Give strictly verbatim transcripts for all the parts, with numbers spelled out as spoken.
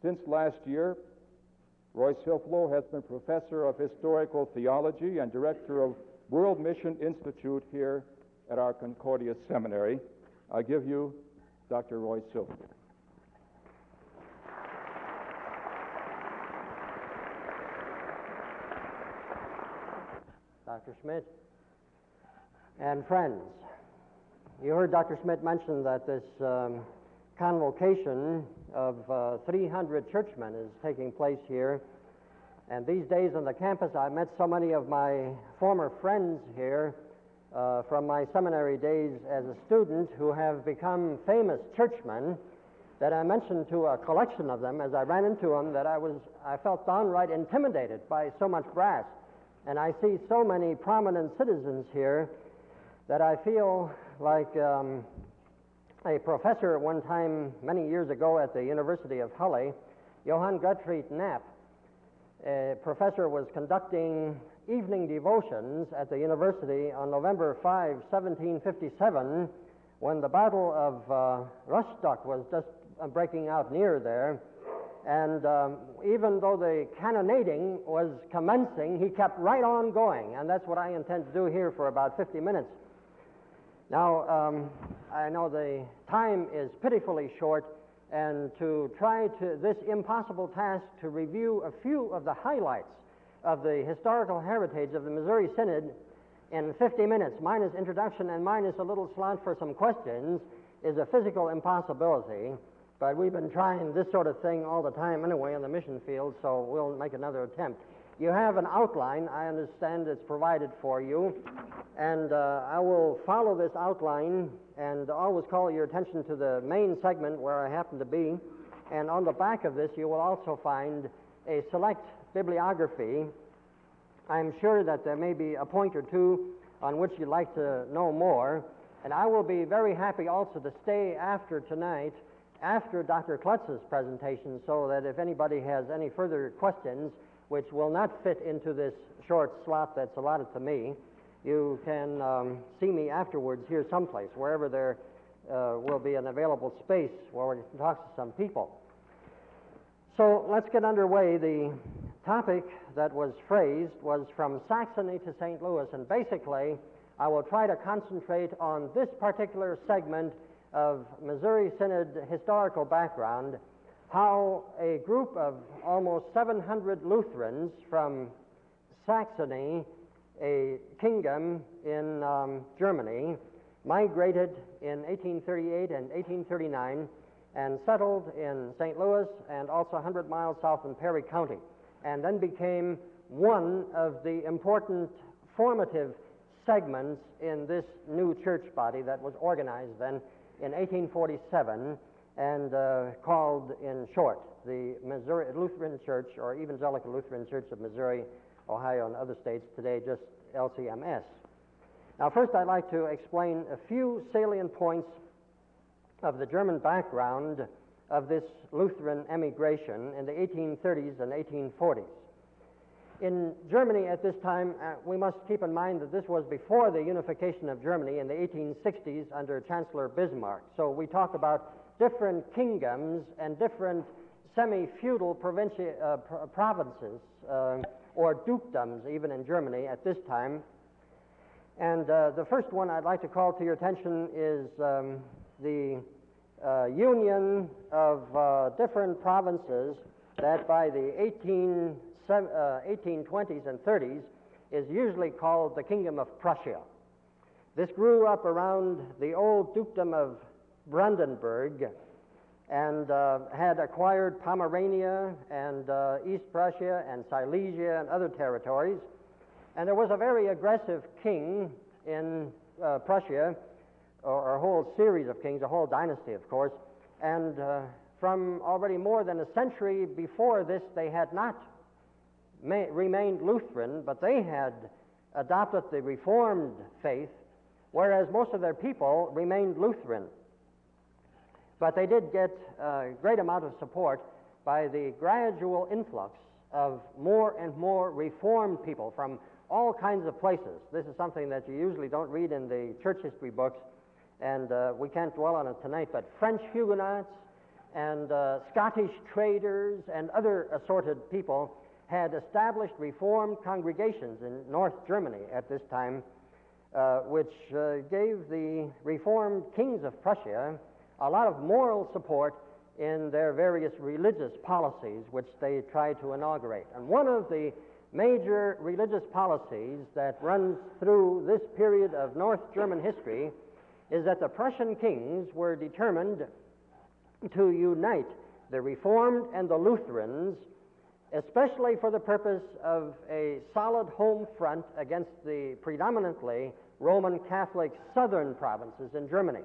Since last year, Royce Hilflow has been Professor of Historical Theology and Director of World Mission Institute here at our Concordia Seminary. I give you Doctor Royce Hilflow. Doctor Schmidt and friends, you heard Doctor Schmidt mention that this um, convocation of uh, three hundred churchmen is taking place here. And these days on the campus, I met so many of my former friends here uh, from my seminary days as a student who have become famous churchmen that I mentioned to a collection of them as I ran into them that I was I felt downright intimidated by so much brass. And I see so many prominent citizens here that I feel like um, a professor at one time, many years ago at the University of Halle, Johann Gottfried Knapp, a professor, was conducting evening devotions at the university on November fifth, seventeen fifty-seven, when the Battle of uh, Rostock was just uh, breaking out near there. And um, even though the cannonading was commencing, he kept right on going, and that's what I intend to do here for about fifty minutes. Now, um, I know the time is pitifully short, and to try to this impossible task to review a few of the highlights of the historical heritage of the Missouri Synod in fifty minutes, minus introduction and minus a little slant for some questions, is a physical impossibility. But we've been trying this sort of thing all the time anyway in the mission field, so we'll make another attempt. You have an outline, I understand it's provided for you, and uh, I will follow this outline and always call your attention to the main segment where I happen to be. And on the back of this, you will also find a select bibliography. I'm sure that there may be a point or two on which you'd like to know more, and I will be very happy also to stay after tonight, after Doctor Klutz's presentation, so that if anybody has any further questions, which will not fit into this short slot that's allotted to me, you can um, see me afterwards here someplace, wherever there uh, will be an available space where we can talk to some people. So let's get underway. The topic that was phrased was from Saxony to Saint Louis, and basically I will try to concentrate on this particular segment of Missouri Synod historical background, how a group of almost seven hundred Lutherans from Saxony, a kingdom in um, Germany, migrated in eighteen thirty-eight and eighteen thirty-nine and settled in Saint Louis and also one hundred miles south in Perry County, and then became one of the important formative segments in this new church body that was organized then in eighteen forty-seven and uh, called in short the Missouri Lutheran Church, or Evangelical Lutheran Church of Missouri, Ohio, and other states, today just L C M S. Now first I'd like to explain a few salient points of the German background of this Lutheran emigration in the eighteen thirties and eighteen forties. In Germany at this time, uh, we must keep in mind that this was before the unification of Germany in the eighteen sixties under Chancellor Bismarck. So we talk about different kingdoms and different semi-feudal provinci- uh, pr- provinces uh, or dukedoms even in Germany at this time. And uh, the first one I'd like to call to your attention is um, the uh, union of uh, different provinces that by the eighteen twenties and thirties is usually called the Kingdom of Prussia. This grew up around the old dukedom of Brandenburg and uh, had acquired Pomerania and uh, East Prussia and Silesia and other territories. And there was a very aggressive king in uh, Prussia, or, or a whole series of kings, a whole dynasty, of course. And uh, from already more than a century before this, they had not ma- remained Lutheran, but they had adopted the Reformed faith, whereas most of their people remained Lutheran. But they did get a great amount of support by the gradual influx of more and more Reformed people from all kinds of places. This is something that you usually don't read in the church history books, and uh, we can't dwell on it tonight, but French Huguenots, and uh, Scottish traders and other assorted people had established Reformed congregations in North Germany at this time, uh, which uh, gave the Reformed kings of Prussia a lot of moral support in their various religious policies which they tried to inaugurate. And one of the major religious policies that runs through this period of North German history is that the Prussian kings were determined to unite the Reformed and the Lutherans, especially for the purpose of a solid home front against the predominantly Roman Catholic southern provinces in Germany.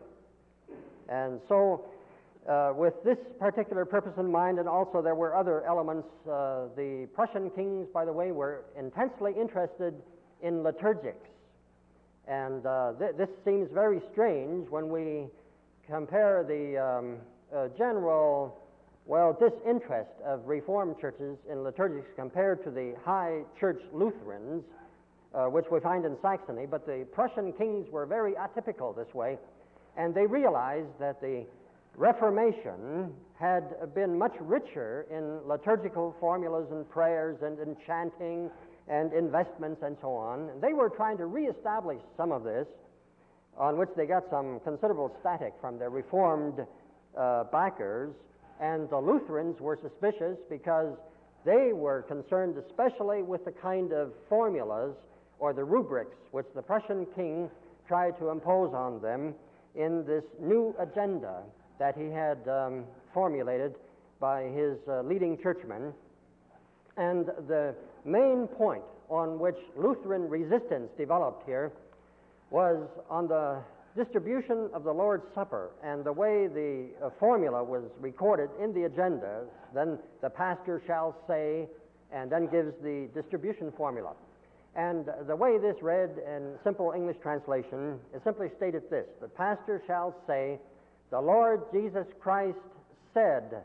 And so, uh, with this particular purpose in mind, and also there were other elements, uh, the Prussian kings, by the way, were intensely interested in liturgics. And uh, th- this seems very strange when we compare the um, uh, general, well, disinterest of Reformed churches in liturgics compared to the high church Lutherans, uh, which we find in Saxony. But the Prussian kings were very atypical this way, and they realized that the Reformation had been much richer in liturgical formulas and prayers and in chanting and investments and so on. They were trying to reestablish some of this, on which they got some considerable static from their Reformed uh, backers, and the Lutherans were suspicious because they were concerned especially with the kind of formulas or the rubrics which the Prussian king tried to impose on them in this new agenda that he had um, formulated by his uh, leading churchmen. And the main point on which Lutheran resistance developed here was on the distribution of the Lord's Supper and the way the uh, formula was recorded in the agenda. Then the pastor shall say, and then gives the distribution formula. And the way this read in simple English translation is simply stated this: the pastor shall say, the Lord Jesus Christ said,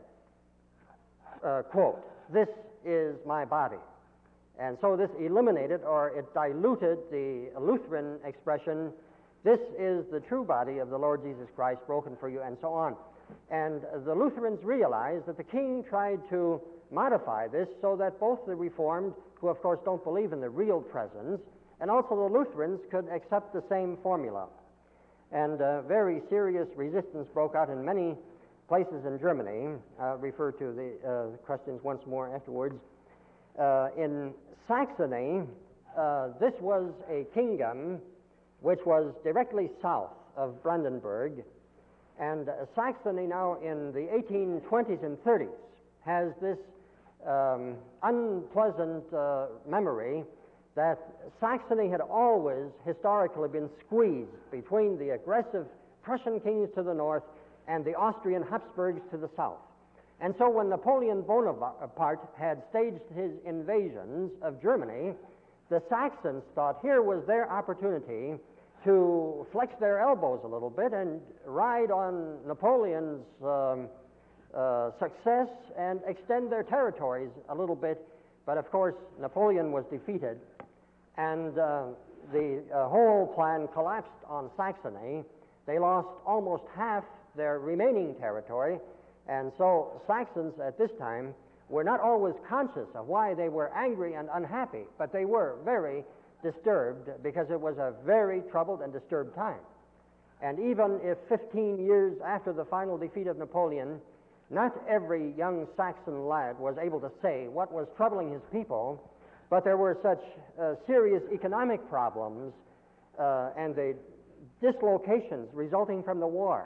uh, quote, this is my body. And so this eliminated, or it diluted, the Lutheran expression, this is the true body of the Lord Jesus Christ broken for you, and so on. And the Lutherans realized that the king tried to modify this so that both the Reformed, who of course don't believe in the real presence, and also the Lutherans could accept the same formula. And uh, very serious resistance broke out in many places in Germany. I'll refer to the uh, questions once more afterwards. Uh, in Saxony, uh, this was a kingdom which was directly south of Brandenburg, and uh, Saxony now in the eighteen twenties and thirties has this um, unpleasant uh, memory that Saxony had always historically been squeezed between the aggressive Prussian kings to the north and the Austrian Habsburgs to the south. And so when Napoleon Bonaparte had staged his invasions of Germany, the Saxons thought here was their opportunity to flex their elbows a little bit and ride on Napoleon's um, uh, success and extend their territories a little bit. But of course, Napoleon was defeated, and uh, the uh, whole plan collapsed on Saxony. They lost almost half their remaining territory, and so Saxons at this time were not always conscious of why they were angry and unhappy, but they were very disturbed because it was a very troubled and disturbed time. And even if fifteen years after the final defeat of Napoleon, not every young Saxon lad was able to say what was troubling his people, but there were such uh, serious economic problems uh, and the dislocations resulting from the war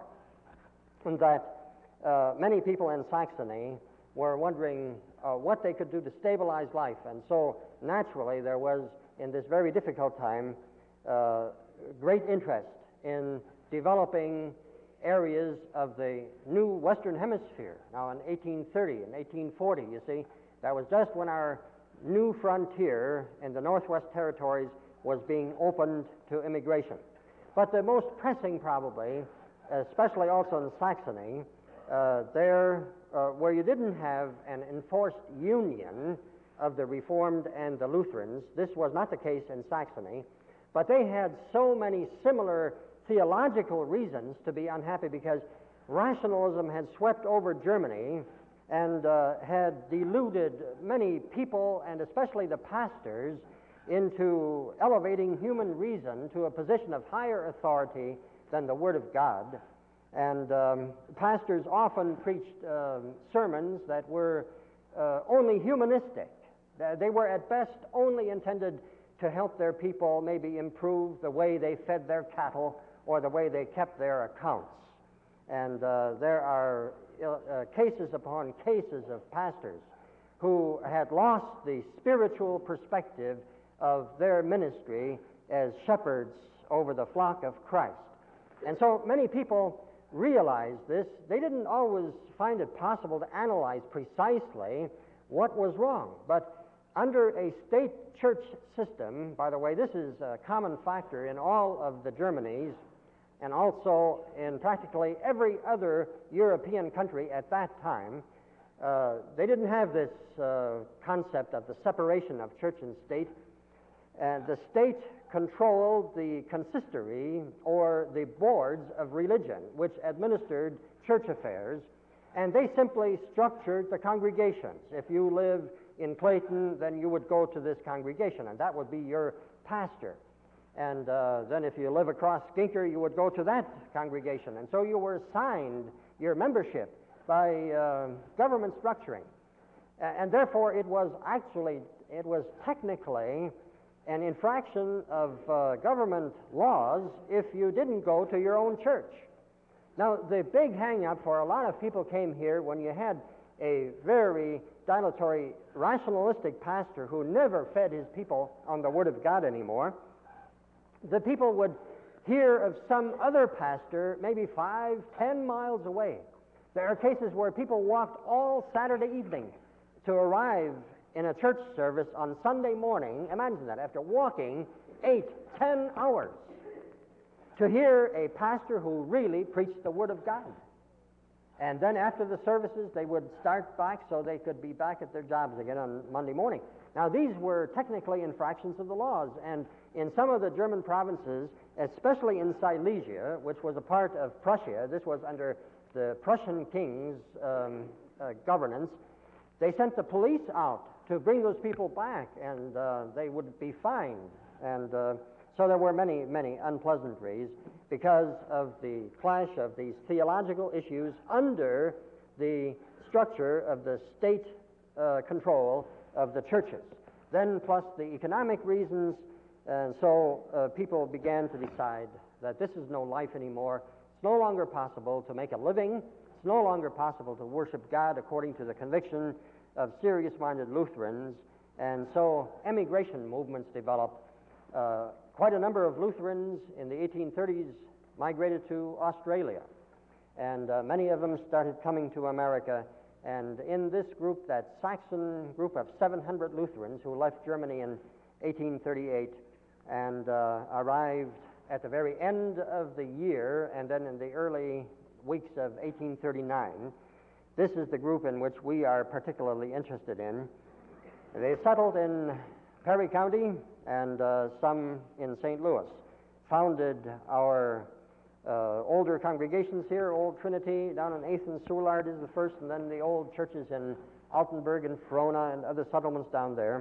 that uh, many people in Saxony were wondering uh, what they could do to stabilize life. And so naturally there was, in this very difficult time, uh, great interest in developing areas of the new Western Hemisphere. Now in eighteen thirty and eighteen forty, you see, that was just when our new frontier in the Northwest Territories was being opened to immigration. But the most pressing probably, especially also in Saxony, uh, there uh, where you didn't have an enforced union of the Reformed and the Lutherans, this was not the case in Saxony, but they had so many similar theological reasons to be unhappy because rationalism had swept over Germany and uh, had deluded many people, and especially the pastors, into elevating human reason to a position of higher authority than the Word of God. And um, pastors often preached uh, sermons that were uh, only humanistic. They were at best only intended to help their people maybe improve the way they fed their cattle or the way they kept their accounts. And uh, there are uh, cases upon cases of pastors who had lost the spiritual perspective of their ministry as shepherds over the flock of Christ. And so many people realized this. They didn't always find it possible to analyze precisely what was wrong. But under a state church system, by the way, this is a common factor in all of the Germanys and also in practically every other European country at that time. Uh, they didn't have this uh, concept of the separation of church and state. And the state controlled the consistory or the boards of religion, which administered church affairs, and they simply structured the congregations. If you live in Clayton, then you would go to this congregation, and that would be your pastor. And uh, then if you live across Skinker, you would go to that congregation. And so you were assigned your membership by uh, government structuring. And therefore it was actually, it was technically an infraction of uh, government laws if you didn't go to your own church. Now, the big hang-up for a lot of people came here when you had a very dilatory, rationalistic pastor who never fed his people on the Word of God anymore. The people would hear of some other pastor maybe five, ten miles away. There are cases where people walked all Saturday evening to arrive in a church service on Sunday morning. Imagine that, after walking eight, ten hours to hear a pastor who really preached the Word of God. And then after the services, they would start back so they could be back at their jobs again on Monday morning. Now, these were technically infractions of the laws, and in some of the German provinces, especially in Silesia, which was a part of Prussia, this was under the Prussian king's um, uh, governance, they sent the police out to bring those people back, and uh, they would be fined. And uh, so there were many, many unpleasantries because of the clash of these theological issues under the structure of the state uh, control of the churches. Then plus the economic reasons, and so uh, people began to decide that this is no life anymore. It's no longer possible to make a living. It's no longer possible to worship God according to the conviction of serious-minded Lutherans. And so emigration movements developed. Uh, quite a number of Lutherans in the eighteen thirties migrated to Australia. And uh, many of them started coming to America. And in this group, that Saxon group of seven hundred Lutherans who left Germany in eighteen thirty-eight and uh, arrived at the very end of the year and then in the early weeks of eighteen thirty-nine, this is the group in which we are particularly interested in. They settled in Perry County and uh, some in Saint Louis, founded our uh, older congregations here. Old Trinity down in eighth and Soulard is the first, and then the old churches in Altenburg and Frona and other settlements down there.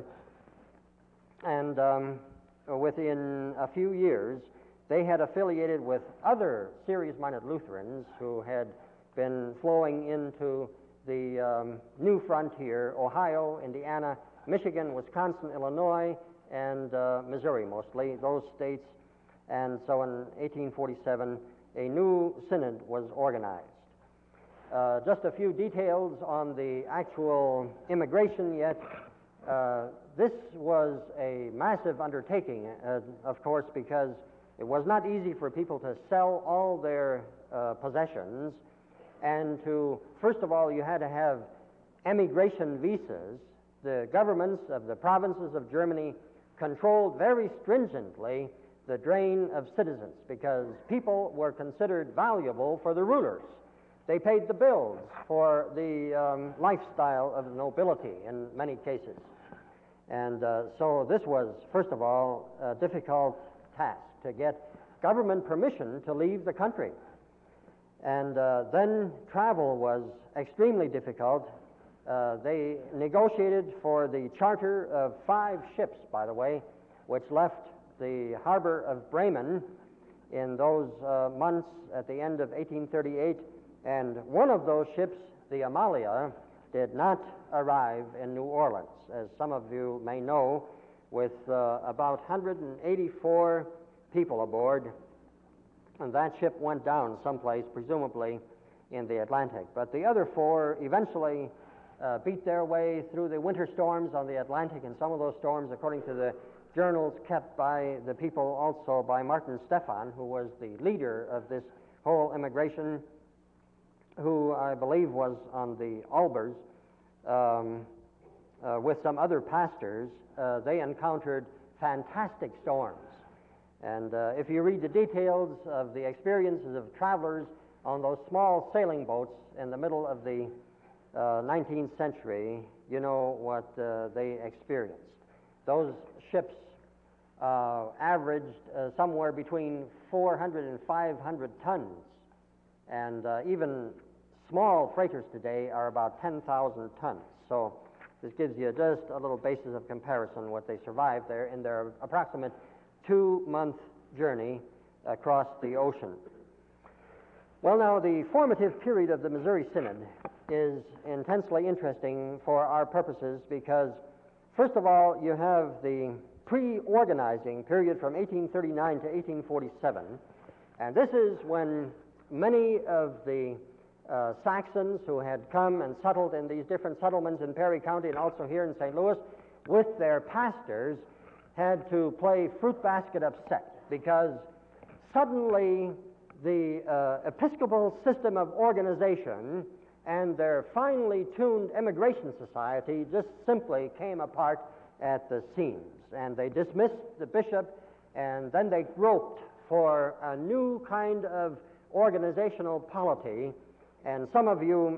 And um, within a few years, they had affiliated with other serious-minded Lutherans who had been flowing into the um, new frontier, Ohio, Indiana, Michigan, Wisconsin, Illinois, and uh, Missouri mostly, those states. And so in eighteen forty-seven, a new synod was organized. Uh, just a few details on the actual immigration yet. Uh, this was a massive undertaking, uh, of course, because it was not easy for people to sell all their uh, possessions, and to, first of all, you had to have emigration visas. The governments of the provinces of Germany controlled very stringently the drain of citizens because people were considered valuable for the rulers. They paid the bills for the um, lifestyle of the nobility in many cases. And uh, so this was, first of all, a difficult task to get government permission to leave the country. And uh, then travel was extremely difficult. Uh, they negotiated for the charter of five ships, by the way, which left the harbor of Bremen in those uh, months at the end of eighteen thirty-eight, and one of those ships, the Amalia, did not arrive in New Orleans, as some of you may know, with uh, about one hundred eighty-four people aboard, and that ship went down someplace, presumably in the Atlantic. But the other four eventually uh, beat their way through the winter storms on the Atlantic, and some of those storms, according to the journals kept by the people, also by Martin Stephan, who was the leader of this whole immigration, who I believe was on the Albers, um, uh, with some other pastors. Uh, they encountered fantastic storms. And uh, if you read the details of the experiences of travelers on those small sailing boats in the middle of the uh, nineteenth century, you know what uh, they experienced. Those ships uh, averaged uh, somewhere between four hundred and five hundred tons, and uh, even small freighters today are about ten thousand tons. So this gives you just a little basis of comparison what they survived there in their approximate two-month journey across the ocean. Well, now, the formative period of the Missouri Synod is intensely interesting for our purposes because, first of all, you have the pre-organizing period from eighteen thirty-nine to eighteen forty-seven, and this is when many of the uh, Saxons who had come and settled in these different settlements in Perry County and also here in Saint Louis with their pastors had to play fruit basket upset because suddenly the uh, Episcopal system of organization and their finely tuned immigration society just simply came apart at the seams. And they dismissed the bishop, and then they groped for a new kind of organizational polity. And some of you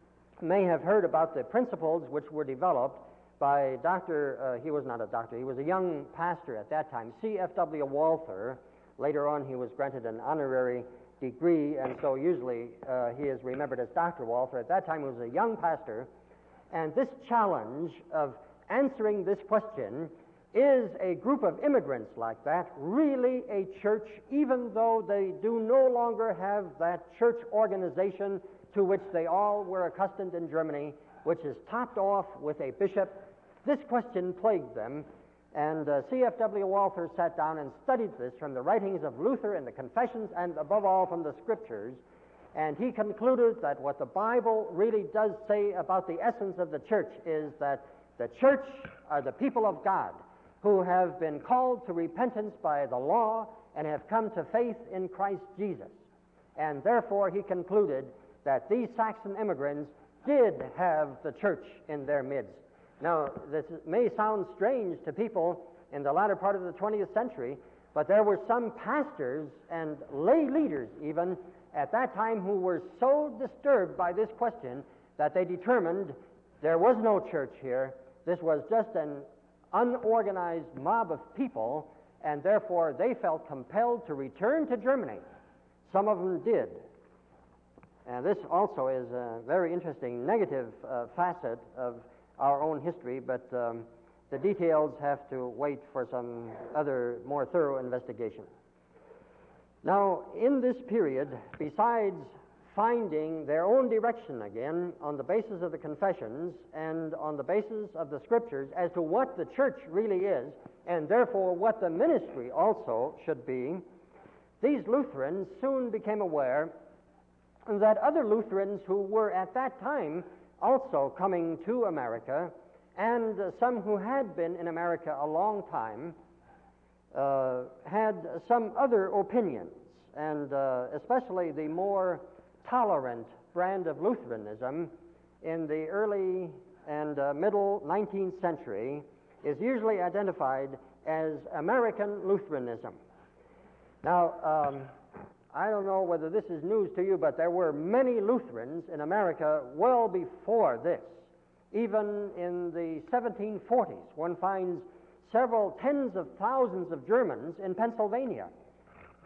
may have heard about the principles which were developed by Doctor, uh, he was not a doctor, he was a young pastor at that time, C F W Walther. Later on, he was granted an honorary degree, and so usually uh, he is remembered as Doctor Walther. At that time, he was a young pastor, and this challenge of answering this question, is a group of immigrants like that really a church, even though they do no longer have that church organization to which they all were accustomed in Germany, which is topped off with a bishop? This question plagued them, and uh, C F W Walther sat down and studied this from the writings of Luther and the Confessions, and above all from the Scriptures, and he concluded that what the Bible really does say about the essence of the church is that the church are the people of God who have been called to repentance by the law and have come to faith in Christ Jesus. And therefore he concluded that these Saxon immigrants did have the church in their midst. Now, this may sound strange to people in the latter part of the twentieth century, but there were some pastors and lay leaders even at that time who were so disturbed by this question that they determined there was no church here. This was just an unorganized mob of people, and therefore they felt compelled to return to Germany. Some of them did. And this also is a very interesting negative uh, facet of our own history, but um, the details have to wait for some other more thorough investigation. Now, in this period, besides finding their own direction again on the basis of the Confessions and on the basis of the Scriptures as to what the church really is, and therefore what the ministry also should be, these Lutherans soon became aware that other Lutherans who were at that time also coming to America, and uh, some who had been in America a long time, uh, had some other opinions, and uh, especially the more tolerant brand of Lutheranism in the early and uh, middle nineteenth century is usually identified as American Lutheranism. Now, um, I don't know whether this is news to you, but there were many Lutherans in America well before this. Even in the seventeen forties, one finds several tens of thousands of Germans in Pennsylvania.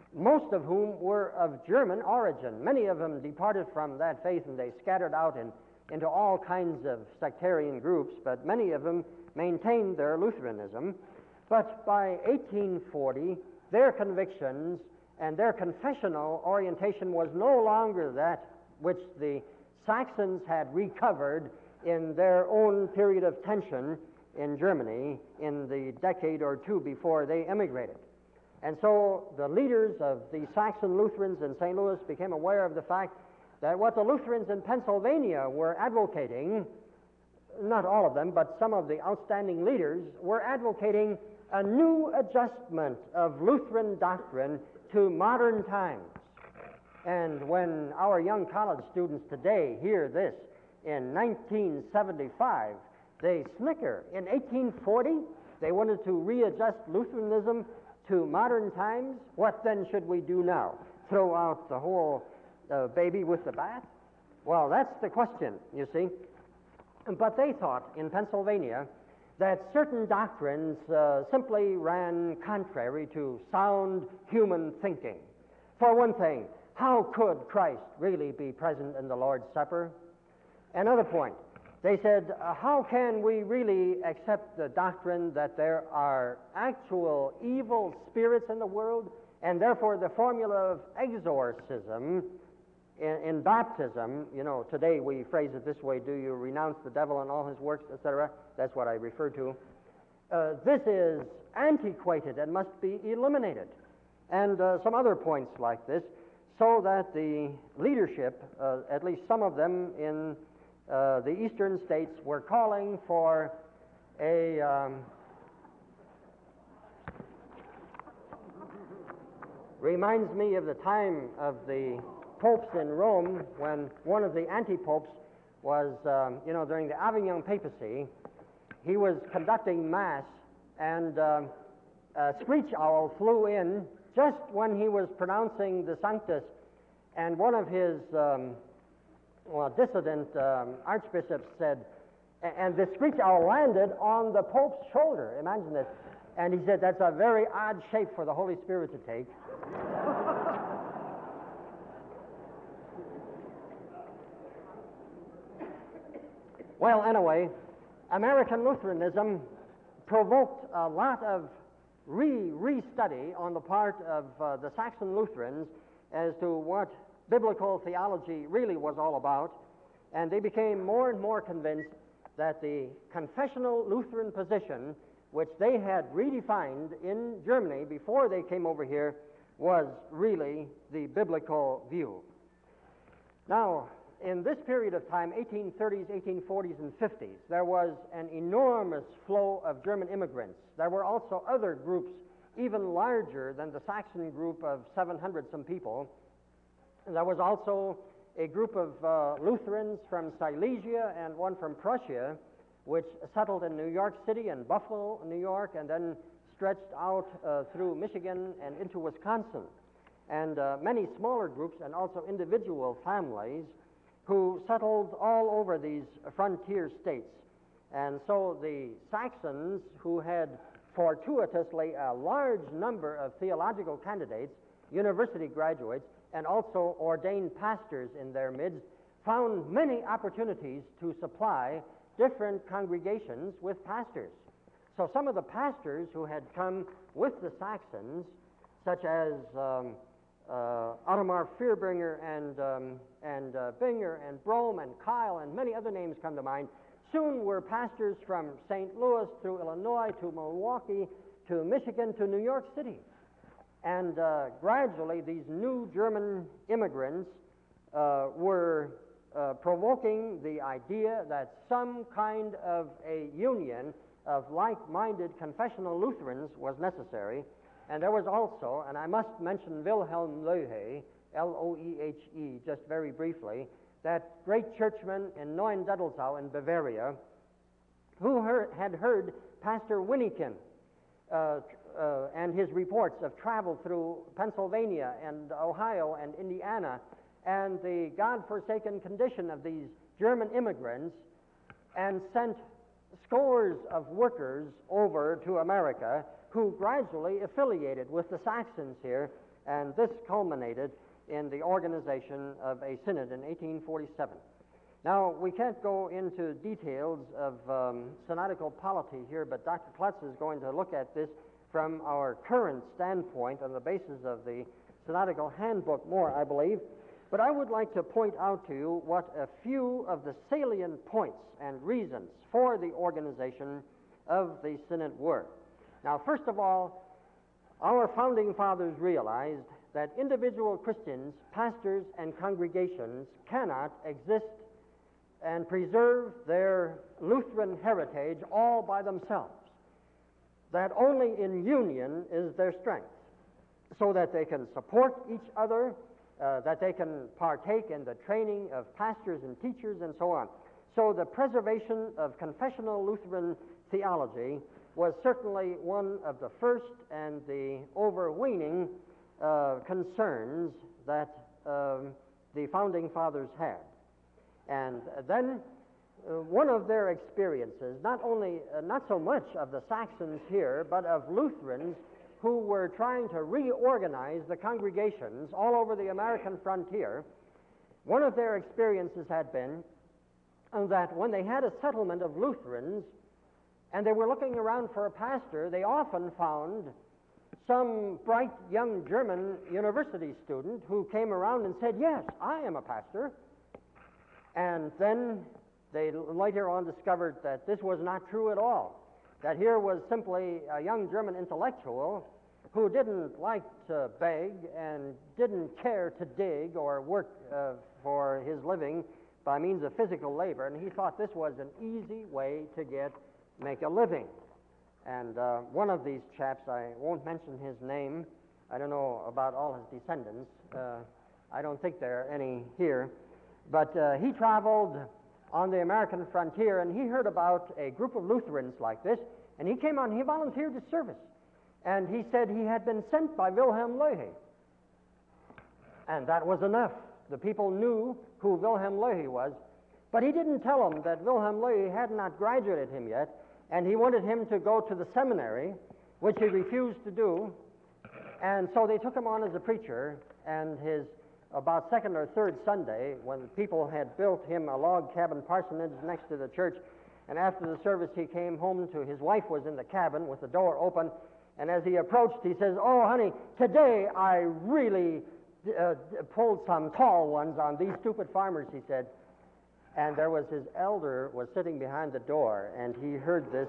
most of whom were of German origin. Many of them departed from that faith and they scattered out in, into all kinds of sectarian groups, but many of them maintained their Lutheranism. But by eighteen forty, their convictions and their confessional orientation was no longer that which the Saxons had recovered in their own period of tension in Germany in the decade or two before they emigrated. And so the leaders of the Saxon Lutherans in Saint Louis became aware of the fact that what the Lutherans in Pennsylvania were advocating, not all of them, but some of the outstanding leaders, were advocating a new adjustment of Lutheran doctrine to modern times. And when our young college students today hear this in nineteen seventy-five, they snicker. In eighteen forty, they wanted to readjust Lutheranism to modern times. What then should we do now? Throw out the whole uh, baby with the bath? Well, that's the question, you see. But they thought in Pennsylvania that certain doctrines uh, simply ran contrary to sound human thinking. For one thing, how could Christ really be present in the Lord's Supper? Another point, they said, uh, how can we really accept the doctrine that there are actual evil spirits in the world, and therefore the formula of exorcism in, in baptism, you know, today we phrase it this way, do you renounce the devil and all his works, et cetera? That's what I refer to. Uh, this is antiquated and must be eliminated. And uh, some other points like this, so that the leadership, uh, at least some of them in uh, the eastern states, were calling for a um, reminds me of the time of the popes in Rome, when one of the anti-popes was, um, you know, during the Avignon papacy, he was conducting Mass, and um, a screech owl flew in just when he was pronouncing the Sanctus, and one of his um, well, dissident um, archbishops said, and the screech owl landed on the Pope's shoulder. Imagine this. And he said, that's a very odd shape for the Holy Spirit to take. Well, anyway, American Lutheranism provoked a lot of re re-study on the part of uh, the Saxon Lutherans as to what biblical theology really was all about, and they became more and more convinced that the confessional Lutheran position, which they had redefined in Germany before they came over here, was really the biblical view. Now, in this period of time, eighteen thirties, eighteen forties, and fifties, there was an enormous flow of German immigrants. There were also other groups, even larger than the Saxon group of seven hundred some people. And there was also a group of uh, Lutherans from Silesia and one from Prussia, which settled in New York City and Buffalo, New York, and then stretched out uh, through Michigan and into Wisconsin. And uh, many smaller groups and also individual families who settled all over these frontier states. And so the Saxons, who had fortuitously a large number of theological candidates, university graduates, and also ordained pastors in their midst, found many opportunities to supply different congregations with pastors. So some of the pastors who had come with the Saxons, such as um, uh, Ottomar Vierbringer and, um, and uh, Binger and Brome and Kyle and many other names come to mind, soon were pastors from Saint Louis through Illinois to Milwaukee to Michigan to New York City. And uh, gradually these new German immigrants uh, were uh, provoking the idea that some kind of a union of like-minded confessional Lutherans was necessary. And there was also, and I must mention Wilhelm Loehe, L O E H E, just very briefly, that great churchman in Neuendettelsau in Bavaria, who heard, had heard Pastor Winnikin uh, uh, and his reports of travel through Pennsylvania and Ohio and Indiana, and the God-forsaken condition of these German immigrants, and sent scores of workers over to America who gradually affiliated with the Saxons here And this culminated in the organization of a synod in eighteen forty-seven. Now, we can't go into details of um, synodical polity here, but Doctor Klutz is going to look at this from our current standpoint on the basis of the synodical handbook more, I believe. But I would like to point out to you what a few of the salient points and reasons for the organization of the synod were. Now, first of all, our founding fathers realized that individual Christians, pastors, and congregations cannot exist and preserve their Lutheran heritage all by themselves. That only in union is their strength, so that they can support each other, uh, that they can partake in the training of pastors and teachers and so on. So the preservation of confessional Lutheran theology was certainly one of the first and the overweening uh, concerns that um, the founding fathers had. And then uh, one of their experiences, not only, uh, not so much of the Saxons here, but of Lutherans who were trying to reorganize the congregations all over the American frontier, one of their experiences had been uh, that when they had a settlement of Lutherans and they were looking around for a pastor, they often found some bright young German university student who came around and said, "Yes, I am a pastor." And then they later on discovered that this was not true at all, that here was simply a young German intellectual who didn't like to beg and didn't care to dig or work uh, for his living by means of physical labor, and he thought this was an easy way to get make a living. And uh, one of these chaps, I won't mention his name, I don't know about all his descendants, uh, I don't think there are any here, but uh, he traveled on the American frontier, and he heard about a group of Lutherans like this, and he came on, he volunteered to service. And he said he had been sent by Wilhelm Loehe. And that was enough. The people knew who Wilhelm Loehe was, but he didn't tell them that Wilhelm Loehe had not graduated him yet, and he wanted him to go to the seminary, which he refused to do. And so they took him on as a preacher, and his about second or third Sunday, when people had built him a log cabin parsonage next to the church, and after the service he came home to his wife was in the cabin with the door open, and as he approached he says, "Oh honey, today I really uh, pulled some tall ones on these stupid farmers," he said. And there was his elder was sitting behind the door, and he heard this.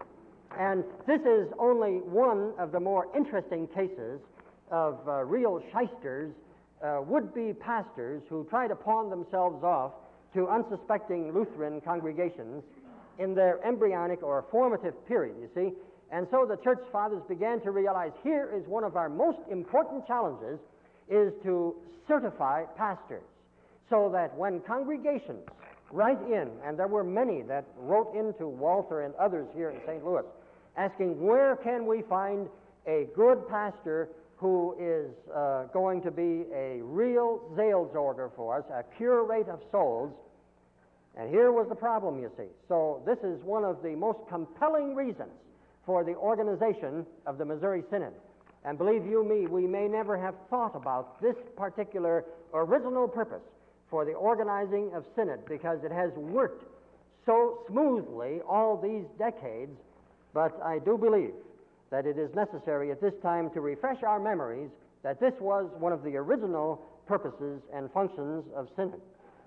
And this is only one of the more interesting cases of uh, real shysters, Uh, would-be pastors who try to pawn themselves off to unsuspecting Lutheran congregations in their embryonic or formative period, you see. And so the church fathers began to realize here is one of our most important challenges, is to certify pastors, so that when congregations write in, and there were many that wrote into Walther and others here in Saint Louis, asking where can we find a good pastor who is uh, going to be a real Seelsorger for us, a curate of souls. And here was the problem, you see. So this is one of the most compelling reasons for the organization of the Missouri Synod. And believe you me, we may never have thought about this particular original purpose for the organizing of synod, because it has worked so smoothly all these decades, but I do believe that it is necessary at this time to refresh our memories that this was one of the original purposes and functions of synod.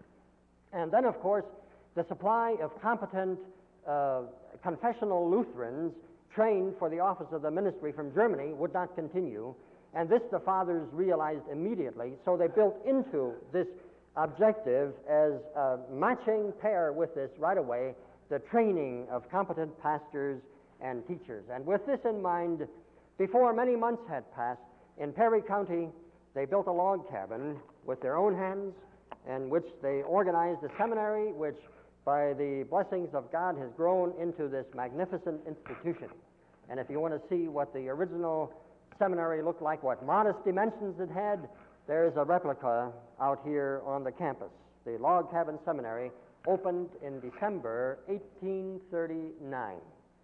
And then, of course, the supply of competent uh, confessional Lutherans trained for the office of the ministry from Germany would not continue, and this the fathers realized immediately, so they built into this objective as a matching pair with this right away, the training of competent pastors and teachers. And with this in mind, before many months had passed, in Perry County, they built a log cabin with their own hands, in which they organized a seminary, which by the blessings of God has grown into this magnificent institution. And if you want to see what the original seminary looked like, what modest dimensions it had, there's a replica out here on the campus. The Log Cabin Seminary opened in December eighteen thirty-nine.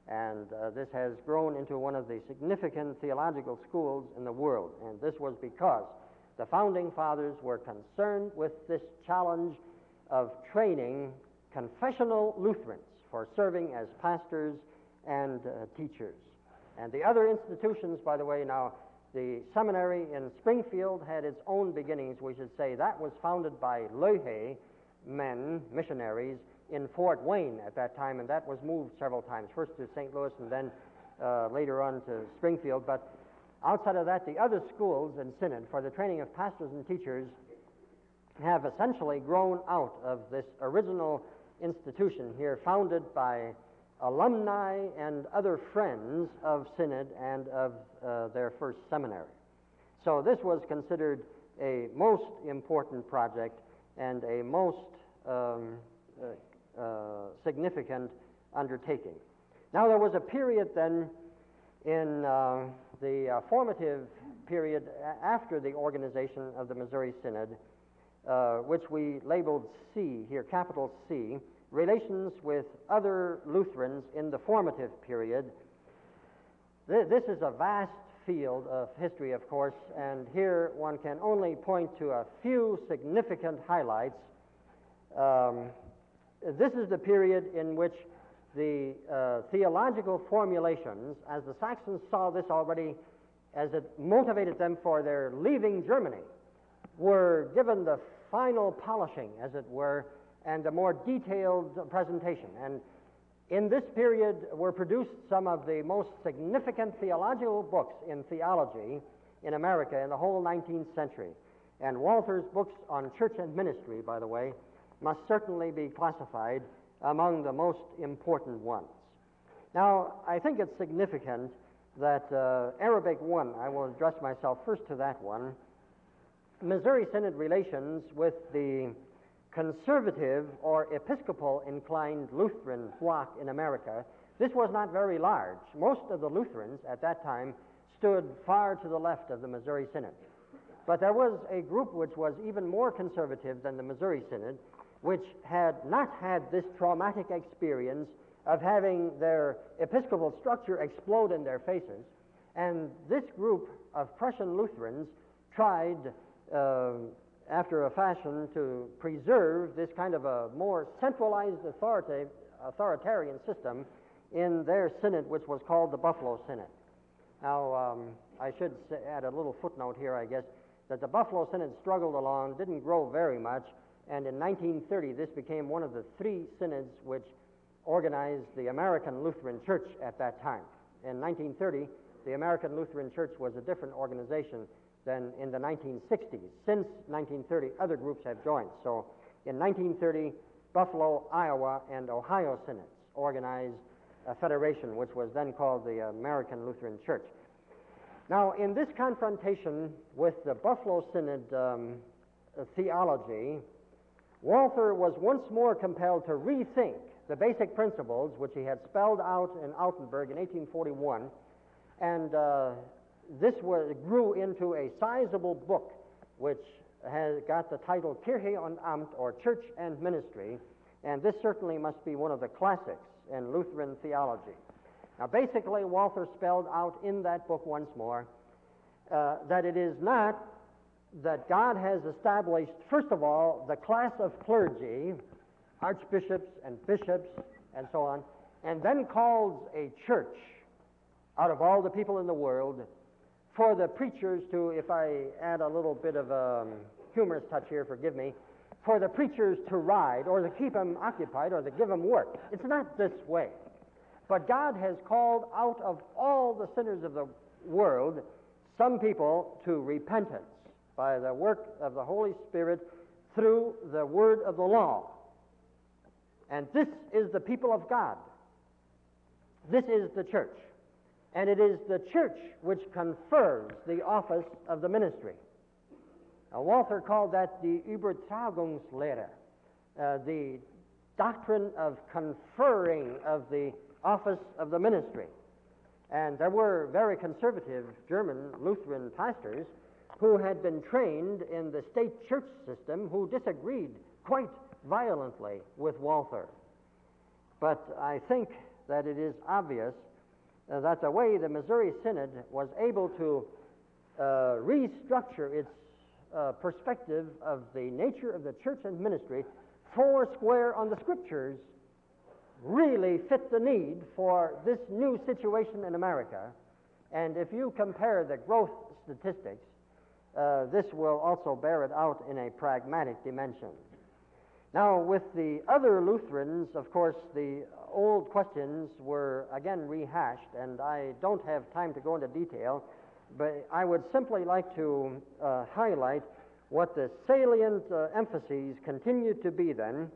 And uh, this has grown into one of the significant theological schools in the world. And this was because the Founding Fathers were concerned with this challenge of training confessional Lutherans for serving as pastors and uh, teachers. And the other institutions, by the way, now, the seminary in Springfield had its own beginnings, we should say. That was founded by Lohe men, missionaries, in Fort Wayne at that time, and that was moved several times, first to Saint Louis and then uh, later on to Springfield. But outside of that, the other schools in Synod for the training of pastors and teachers have essentially grown out of this original institution here, founded by alumni and other friends of Synod and of uh, their first seminary. So this was considered a most important project and a most um, uh, uh, significant undertaking. Now there was a period then in uh, the uh, formative period a- after the organization of the Missouri Synod, uh, which we labeled C here, capital C, relations with other Lutherans in the formative period. Th- this is a vast field of history, of course, and here one can only point to a few significant highlights. Um, this is the period in which the uh, theological formulations, as the Saxons saw this already, as it motivated them for their leaving Germany, were given the final polishing, as it were, and a more detailed presentation. And in this period were produced some of the most significant theological books in theology in America in the whole nineteenth century. And Walther's books on church and ministry, by the way, must certainly be classified among the most important ones. Now, I think it's significant that uh, Arabic one, I will address myself first to that one, Missouri Synod relations with the conservative or Episcopal inclined Lutheran flock in America. This was not very large. Most of the Lutherans at that time stood far to the left of the Missouri Synod. But there was a group which was even more conservative than the Missouri Synod, which had not had this traumatic experience of having their Episcopal structure explode in their faces. And this group of Prussian Lutherans tried, uh, after a fashion, to preserve this kind of a more centralized authority, authoritarian system in their synod, which was called the Buffalo Synod. Now, um, I should say, add a little footnote here, I guess, that the Buffalo Synod struggled along, didn't grow very much, and in nineteen thirty this became one of the three synods which organized the American Lutheran Church at that time. In nineteen thirty, the American Lutheran Church was a different organization than in the nineteen sixties. Since nineteen thirty, other groups have joined. So in nineteen thirty, Buffalo, Iowa, and Ohio synods organized a federation which was then called the American Lutheran Church. Now, in this confrontation with the Buffalo Synod um, theology, Walther was once more compelled to rethink the basic principles which he had spelled out in Altenburg in eighteen forty-one, and uh, this was, grew into a sizable book which has got the title Kirche und Amt, or Church and Ministry, and this certainly must be one of the classics in Lutheran theology. Now, basically, Walther spelled out in that book once more uh, that it is not that God has established, first of all, the class of clergy, archbishops and bishops and so on, and then calls a church out of all the people in the world for the preachers to, if I add a little bit of a humorous touch here, forgive me, for the preachers to ride or to keep them occupied or to give them work. It's not this way. But God has called out of all the sinners of the world some people to repentance by the work of the Holy Spirit through the word of the law. And this is the people of God. This is the church. And it is the church which confers the office of the ministry. Now, Walther called that the Übertragungslehre, uh, the doctrine of conferring of the office of the ministry. And there were very conservative German Lutheran pastors who had been trained in the state church system who disagreed quite violently with Walther. But I think that it is obvious uh, that the way the Missouri Synod was able to uh, restructure its uh, perspective of the nature of the church and ministry four square on the Scriptures really fit the need for this new situation in America. And if you compare the growth statistics, uh, this will also bear it out in a pragmatic dimension. Now, with the other Lutherans, of course, the old questions were again rehashed, and I don't have time to go into detail, but I would simply like to uh, highlight what the salient uh, emphases continue to be then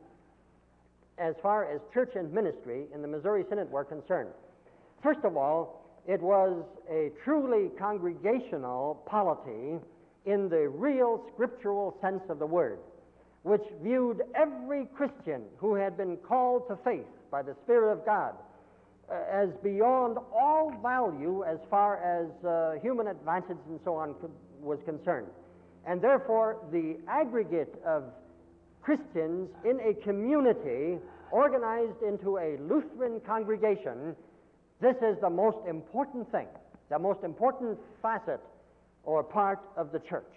as far as church and ministry in the Missouri Synod were concerned. First of all, it was a truly congregational polity in the real scriptural sense of the word, which viewed every Christian who had been called to faith by the Spirit of God uh, as beyond all value as far as uh, human advantage and so on could, was concerned. And therefore, the aggregate of Christians in a community organized into a Lutheran congregation, this is the most important thing, the most important facet or part of the church.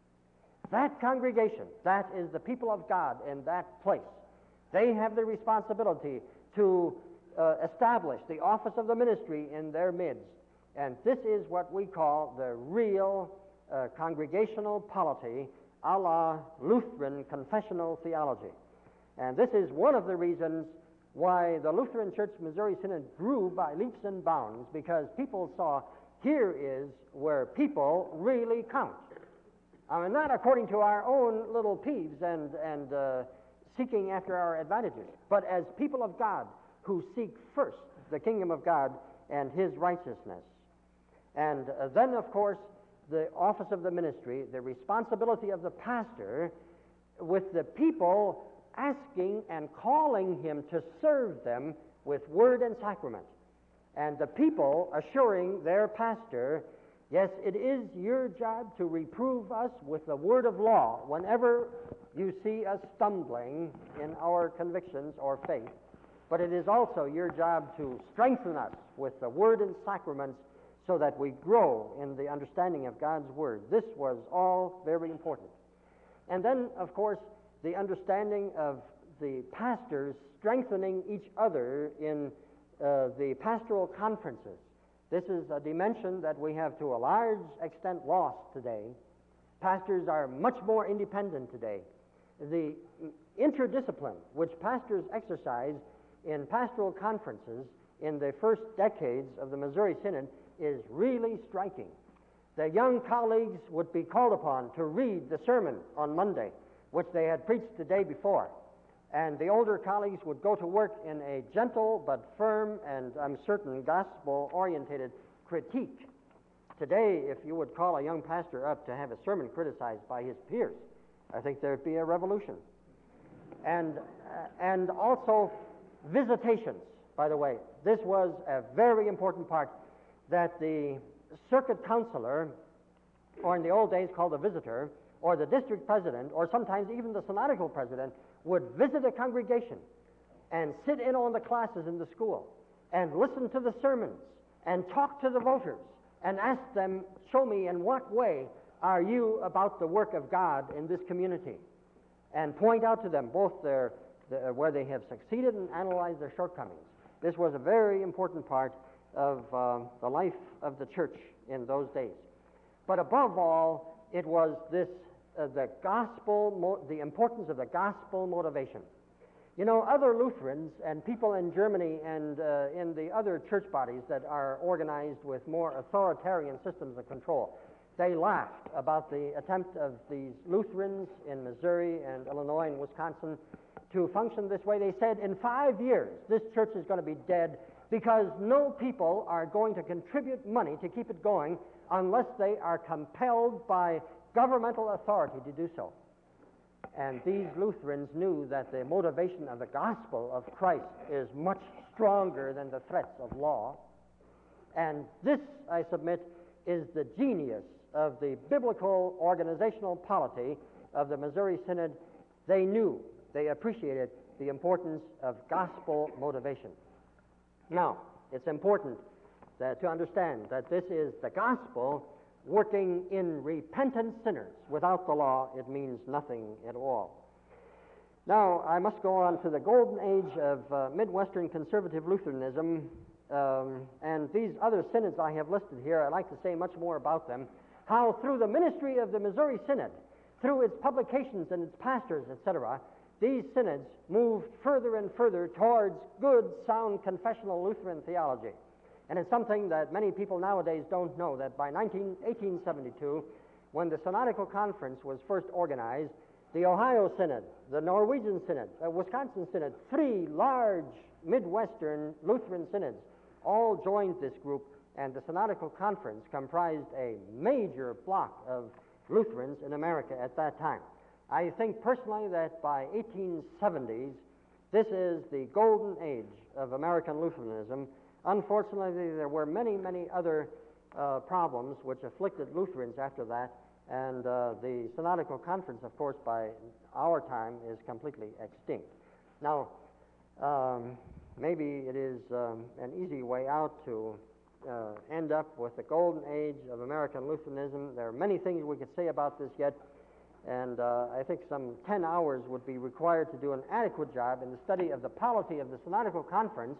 That congregation, that is the people of God in that place, they have the responsibility to uh, establish the office of the ministry in their midst. And this is what we call the real uh, congregational polity a la Lutheran confessional theology. And this is one of the reasons why the Lutheran Church Missouri Synod grew by leaps and bounds, because people saw here is where people really count. I mean, not according to our own little peeves and, and uh, seeking after our advantages, but as people of God who seek first the kingdom of God and His righteousness. And uh, then, of course, the office of the ministry, the responsibility of the pastor, with the people asking and calling him to serve them with word and sacrament. And the people assuring their pastor, yes, it is your job to reprove us with the word of law whenever you see us stumbling in our convictions or faith, but it is also your job to strengthen us with the word and sacraments so that we grow in the understanding of God's word. This was all very important. And then, of course, the understanding of the pastors strengthening each other in uh, the pastoral conferences. This is a dimension that we have to a large extent lost today. Pastors are much more independent today. The interdiscipline which pastors exercise in pastoral conferences in the first decades of the Missouri Synod is really striking. The young colleagues would be called upon to read the sermon on Monday, which they had preached the day before. And the older colleagues would go to work in a gentle but firm and, I'm certain, gospel-orientated critique. Today, if you would call a young pastor up to have a sermon criticized by his peers, I think there'd be a revolution. And, uh, and also visitations, by the way. This was a very important part, that the circuit counselor, or in the old days called the visitor, or the district president, or sometimes even the synodical president, would visit a congregation and sit in on the classes in the school and listen to the sermons and talk to the voters and ask them, show me in what way are you about the work of God in this community, and point out to them both their, the, where they have succeeded and analyze their shortcomings. This was a very important part of uh, the life of the church in those days. But above all, it was this Uh, the gospel, mo- the importance of the gospel motivation. You know, other Lutherans and people in Germany and uh, in the other church bodies that are organized with more authoritarian systems of control, they laughed about the attempt of these Lutherans in Missouri and Illinois and Wisconsin to function this way. They said, in five years, this church is going to be dead because no people are going to contribute money to keep it going unless they are compelled by governmental authority to do so. And these Lutherans knew that the motivation of the gospel of Christ is much stronger than the threats of law. And this, I submit, is the genius of the biblical organizational polity of the Missouri Synod. They knew, they appreciated the importance of gospel motivation. Now, it's important that, to understand that this is the gospel working in repentant sinners. Without the law, it means nothing at all. Now, I must go on to the golden age of uh, Midwestern conservative Lutheranism, um, and these other synods I have listed here. I'd like to say much more about them. How through the ministry of the Missouri Synod, through its publications and its pastors, et cetera, these synods moved further and further towards good, sound, confessional Lutheran theology. And it's something that many people nowadays don't know, that by eighteen seventy-two, when the Synodical Conference was first organized, the Ohio Synod, the Norwegian Synod, the Wisconsin Synod, three large Midwestern Lutheran synods all joined this group, and the Synodical Conference comprised a major block of Lutherans in America at that time. I think personally that by eighteen seventies, this is the golden age of American Lutheranism. Unfortunately, there were many, many other uh, problems which afflicted Lutherans after that, and uh, the Synodical Conference, of course, by our time is completely extinct. Now, um, maybe it is um, an easy way out to uh, end up with the golden age of American Lutheranism. There are many things we could say about this yet, and uh, I think some ten hours would be required to do an adequate job in the study of the polity of the Synodical Conference,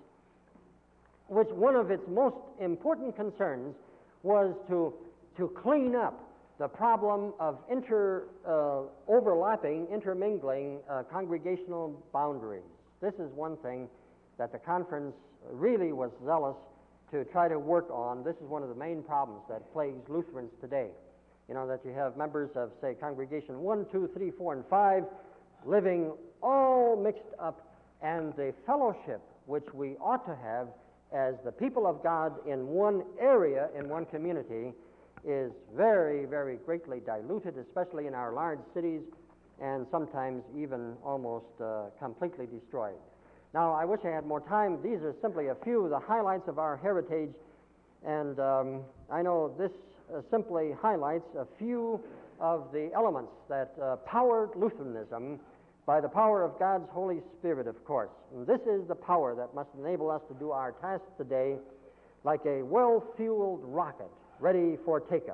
which one of its most important concerns was to, to clean up the problem of inter, uh, overlapping, intermingling uh, congregational boundaries. This is one thing that the conference really was zealous to try to work on. This is one of the main problems that plagues Lutherans today. You know, that you have members of, say, congregation one, two, three, four, and five living all mixed up, and the fellowship which we ought to have as the people of God in one area, in one community, is very, very greatly diluted, especially in our large cities, and sometimes even almost uh, completely destroyed. Now, I wish I had more time. These are simply a few of the highlights of our heritage, and um, I know this uh, simply highlights a few of the elements that uh, powered Lutheranism by the power of God's Holy Spirit, of course. And this is the power that must enable us to do our tasks today like a well-fueled rocket ready for takeoff.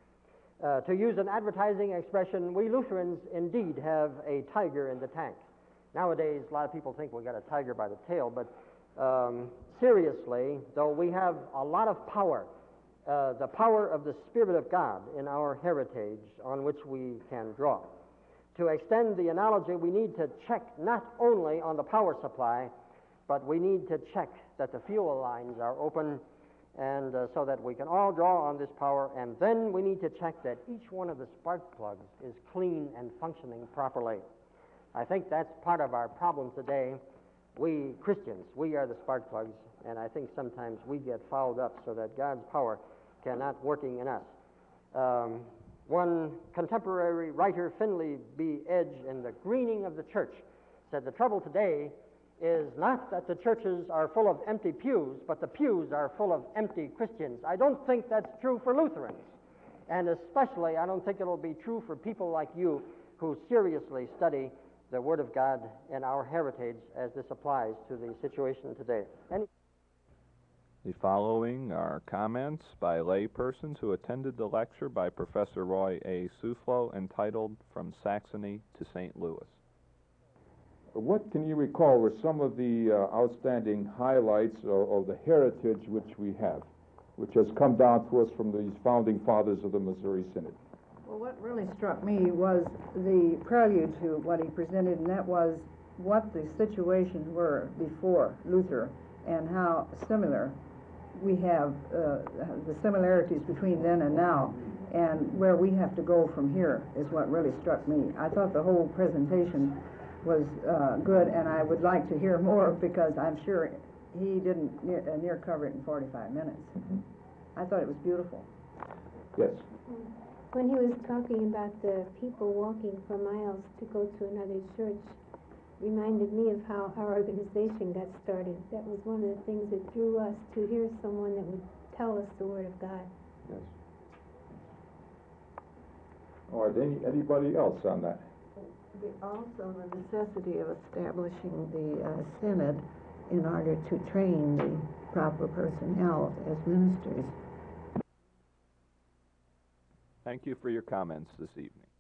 Uh, to use an advertising expression, we Lutherans indeed have a tiger in the tank. Nowadays, a lot of people think we got a tiger by the tail, but um, seriously, though we have a lot of power, uh, the power of the Spirit of God in our heritage on which we can draw. To extend the analogy, we need to check not only on the power supply, but we need to check that the fuel lines are open, and uh, so that we can all draw on this power, and then we need to check that each one of the spark plugs is clean and functioning properly. I think that's part of our problem today. We Christians, we are the spark plugs, and I think sometimes we get fouled up so that God's power cannot working in us. Um, One contemporary writer, Finley B. Edge, in The Greening of the Church, said the trouble today is not that the churches are full of empty pews, but the pews are full of empty Christians. I don't think that's true for Lutherans. And especially, I don't think it'll be true for people like you who seriously study the Word of God and our heritage as this applies to the situation today. Any The following are comments by laypersons who attended the lecture by Professor Roy A. Soufflot entitled From Saxony to Saint Louis. What can you recall were some of the uh, outstanding highlights of, of the heritage which we have, which has come down to us from these founding fathers of the Missouri Synod? Well, what really struck me was the prelude to what he presented, and that was what the situations were before Luther and how similar we have, uh, the similarities between then and now, and where we have to go from here is what really struck me. I thought the whole presentation was uh, good, and I would like to hear more because I'm sure he didn't near, uh, near cover it in forty-five minutes. I thought it was beautiful. Yes. When he was talking about the people walking for miles to go to another church, reminded me of how our organization got started. That was one of the things that drew us to hear someone that would tell us the Word of God. Yes. All right, any, anybody else on that? The, also the necessity of establishing the uh, synod in order to train the proper personnel as ministers. Thank you for your comments this evening.